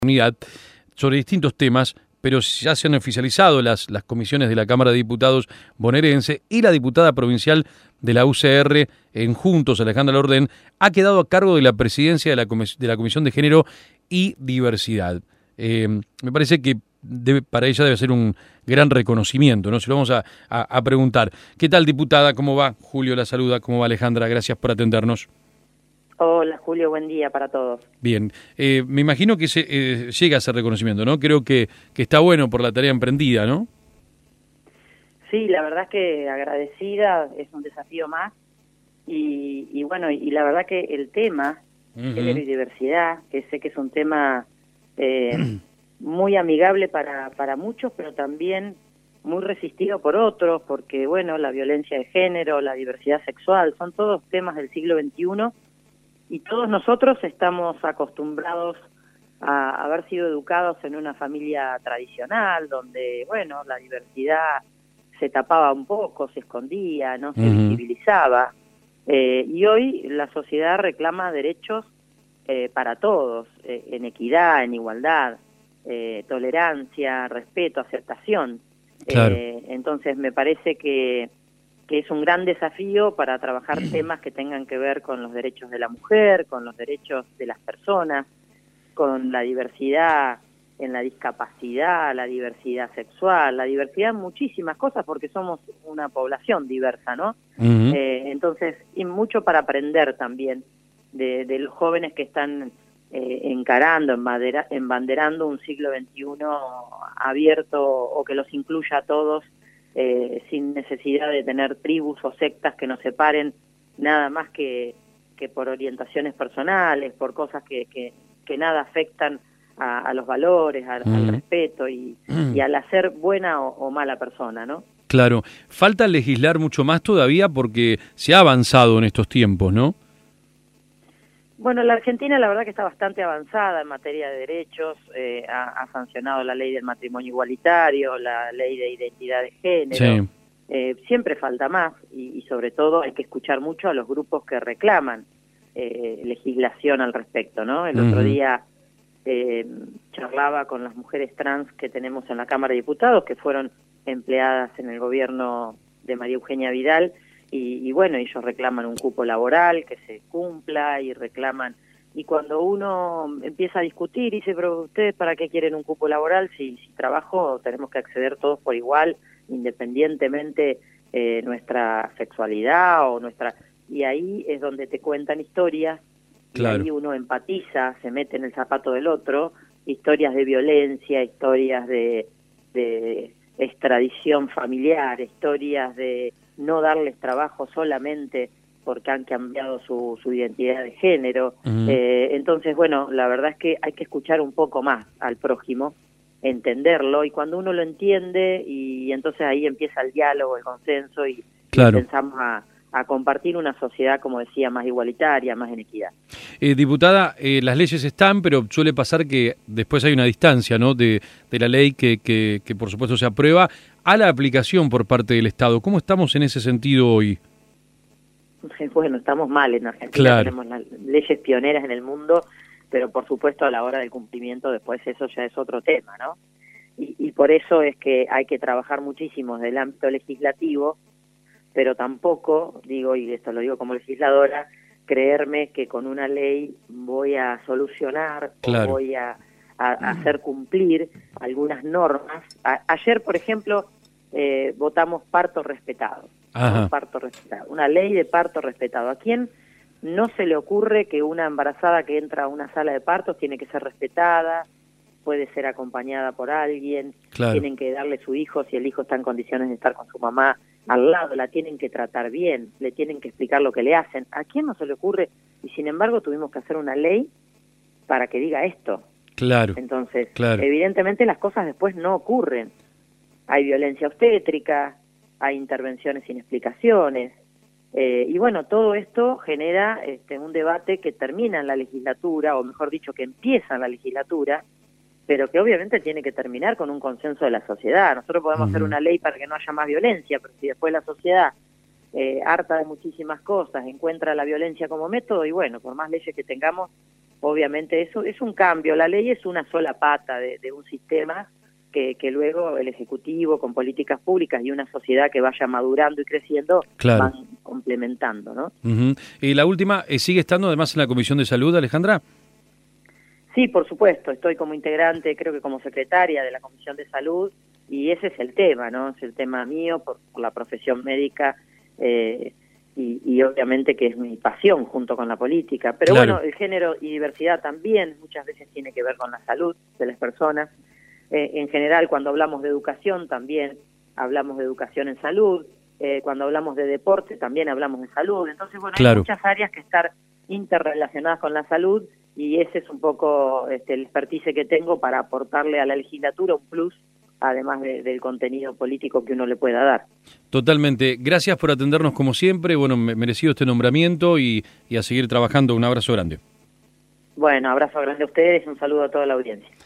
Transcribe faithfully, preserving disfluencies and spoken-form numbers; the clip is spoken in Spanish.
Unidad sobre distintos temas, pero ya se han oficializado las, las comisiones de la Cámara de Diputados bonaerense y la diputada provincial de la U C R en Juntos, Alejandra Lordén, ha quedado a cargo de la presidencia de la, comis de la Comisión de Género y Diversidad. Eh, me parece que debe, para ella debe ser un gran reconocimiento, ¿no? Se lo vamos a, a, a preguntar. ¿Qué tal, diputada? ¿Cómo va? Julio la saluda. ¿Cómo va, Alejandra? Gracias por atendernos. Hola, Julio, buen día para todos. Bien, eh, me imagino que se, eh, llega ese reconocimiento, ¿no? Creo que, que está bueno por la tarea emprendida, ¿no? Sí, la verdad es que agradecida, es un desafío más. Y, y bueno, y la verdad que el tema, uh-huh. género y diversidad, que sé que es un tema eh, muy amigable para, para muchos, pero también muy resistido por otros, porque bueno, la violencia de género, la diversidad sexual, son todos temas del siglo veintiuno. Y todos nosotros estamos acostumbrados a haber sido educados en una familia tradicional, donde, bueno, la diversidad se tapaba un poco, se escondía, no se uh-huh. visibilizaba. Eh, y hoy la sociedad reclama derechos eh, para todos, eh, en equidad, en igualdad, eh, tolerancia, respeto, aceptación. Claro. Eh, entonces me parece que... que es un gran desafío para trabajar temas que tengan que ver con los derechos de la mujer, con los derechos de las personas, con la diversidad en la discapacidad, la diversidad sexual, la diversidad en muchísimas cosas, porque somos una población diversa, ¿no? Uh-huh. Eh, entonces, y mucho para aprender también de, de los jóvenes que están eh, encarando, embandera, embanderando un siglo veintiuno abierto o que los incluya a todos, Eh, sin necesidad de tener tribus o sectas que nos separen, nada más que, que por orientaciones personales, por cosas que, que, que nada afectan a, a los valores, a, mm. al respeto y, mm. y al hacer buena o, o mala persona, ¿no? Claro, falta legislar mucho más todavía porque se ha avanzado en estos tiempos, ¿no? Bueno, la Argentina la verdad que está bastante avanzada en materia de derechos, eh, ha, ha sancionado la ley del matrimonio igualitario, la ley de identidad de género, sí. eh, siempre falta más y, y sobre todo hay que escuchar mucho a los grupos que reclaman eh, legislación al respecto, ¿no? El uh-huh. otro día eh, charlaba con las mujeres trans que tenemos en la Cámara de Diputados, que fueron empleadas en el gobierno de María Eugenia Vidal. Y, y bueno, ellos reclaman un cupo laboral que se cumpla y reclaman, y cuando uno empieza a discutir, dice, pero ustedes para qué quieren un cupo laboral si, si trabajo tenemos que acceder todos por igual, independientemente eh, nuestra sexualidad o nuestra... Y ahí es donde te cuentan historias, claro. Y ahí uno empatiza, se mete en el zapato del otro, historias de violencia, historias de, de extradición familiar, historias de no darles trabajo solamente porque han cambiado su, su identidad de género. Uh-huh. Eh, entonces, bueno, la verdad es que hay que escuchar un poco más al prójimo, entenderlo, y cuando uno lo entiende, y entonces ahí empieza el diálogo, el consenso, y, claro. y empezamos a, a compartir una sociedad, como decía, más igualitaria, más en equidad. Eh, diputada, eh, las leyes están, pero suele pasar que después hay una distancia, ¿no?, de, de la ley que, que, que por supuesto se aprueba a la aplicación por parte del Estado. ¿Cómo estamos en ese sentido hoy? Bueno, estamos mal en Argentina, claro. Tenemos las leyes pioneras en el mundo, pero por supuesto a la hora del cumplimiento después eso ya es otro tema, ¿no? Y, y por eso es que hay que trabajar muchísimo desde el ámbito legislativo, pero tampoco, digo, y esto lo digo como legisladora, creerme que con una ley voy a solucionar, claro. o voy a, a, a hacer cumplir algunas normas. A, ayer, por ejemplo, eh, votamos parto respetado. Un parto respetado, una ley de parto respetado. ¿A quién no se le ocurre que una embarazada que entra a una sala de partos tiene que ser respetada, puede ser acompañada por alguien, claro. tienen que darle su hijo, si el hijo está en condiciones de estar con su mamá al lado, la tienen que tratar bien, le tienen que explicar lo que le hacen? ¿A quién no se le ocurre? Y sin embargo tuvimos que hacer una ley para que diga esto. Claro. Entonces, claro. evidentemente las cosas después no ocurren. Hay violencia obstétrica, hay intervenciones sin explicaciones, eh, y bueno, todo esto genera este, un debate que termina en la legislatura, o mejor dicho, que empieza en la legislatura, pero que obviamente tiene que terminar con un consenso de la sociedad. Nosotros podemos uh-huh. hacer una ley para que no haya más violencia, pero si después la sociedad, eh, harta de muchísimas cosas, encuentra la violencia como método, y bueno, por más leyes que tengamos, obviamente eso es un cambio. La ley es una sola pata de, de un sistema que, que luego el Ejecutivo, con políticas públicas y una sociedad que vaya madurando y creciendo, claro, van complementando, ¿no? Uh-huh. Y la última, ¿sigue estando además en la Comisión de Salud, Alejandra? Sí, por supuesto, estoy como integrante, creo que como secretaria de la Comisión de Salud, y ese es el tema, ¿no? Es el tema mío por, por la profesión médica, eh, y, y obviamente que es mi pasión junto con la política. Pero claro, bueno, el género y diversidad también muchas veces tiene que ver con la salud de las personas. Eh, en general, cuando hablamos de educación también hablamos de educación en salud, eh, cuando hablamos de deporte también hablamos de salud. Entonces, bueno, claro, hay muchas áreas que están interrelacionadas con la salud, y ese es un poco este, el expertise que tengo para aportarle a la legislatura un plus, además de, del contenido político que uno le pueda dar. Totalmente. Gracias por atendernos como siempre. Bueno, merecido este nombramiento y, y a seguir trabajando. Un abrazo grande. Bueno, abrazo grande a ustedes y un saludo a toda la audiencia.